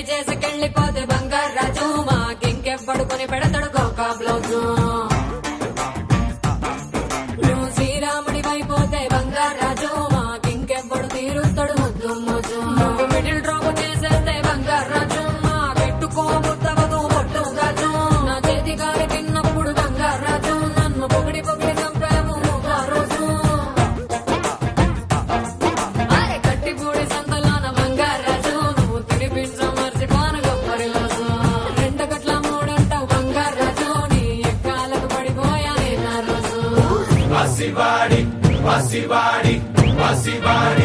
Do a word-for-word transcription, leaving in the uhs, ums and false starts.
పెళ్లి చేసుకెళ్ళిపోతే బంగారు రాజు మాకింకెవ్వడు కొని పెడతాడు కోకా బ్లౌజు నువ్వు శ్రీరాముడి వైపోతే బంగారు రాజు మాకింకెవ్వడు తీరుస్తాడు ముద్దు మోజు నువ్వు మిడిల్ డ్రాప్ చేసేస్తే బంగారు రాజు మాకెట్టుకోబుద్దవదు పొట్టు గాజు నా చేతి గాలి తిన్నప్పుడు బంగారు రాజు నన్ను పొగిడి పొగిడి చంపావు ఆ రోజు అరే కట్టిపూడి సంతలోన బంగారు రాజు నువ్వు తినిపించ మర్చిపోను గొప్పరి రోజు రెండు గట్ల మూడంటావు బంగారు రాజు నీ ఎక్కాలకు పడిపోయా నా రోజు వాసివాడి వాసివాడి వాసివాడి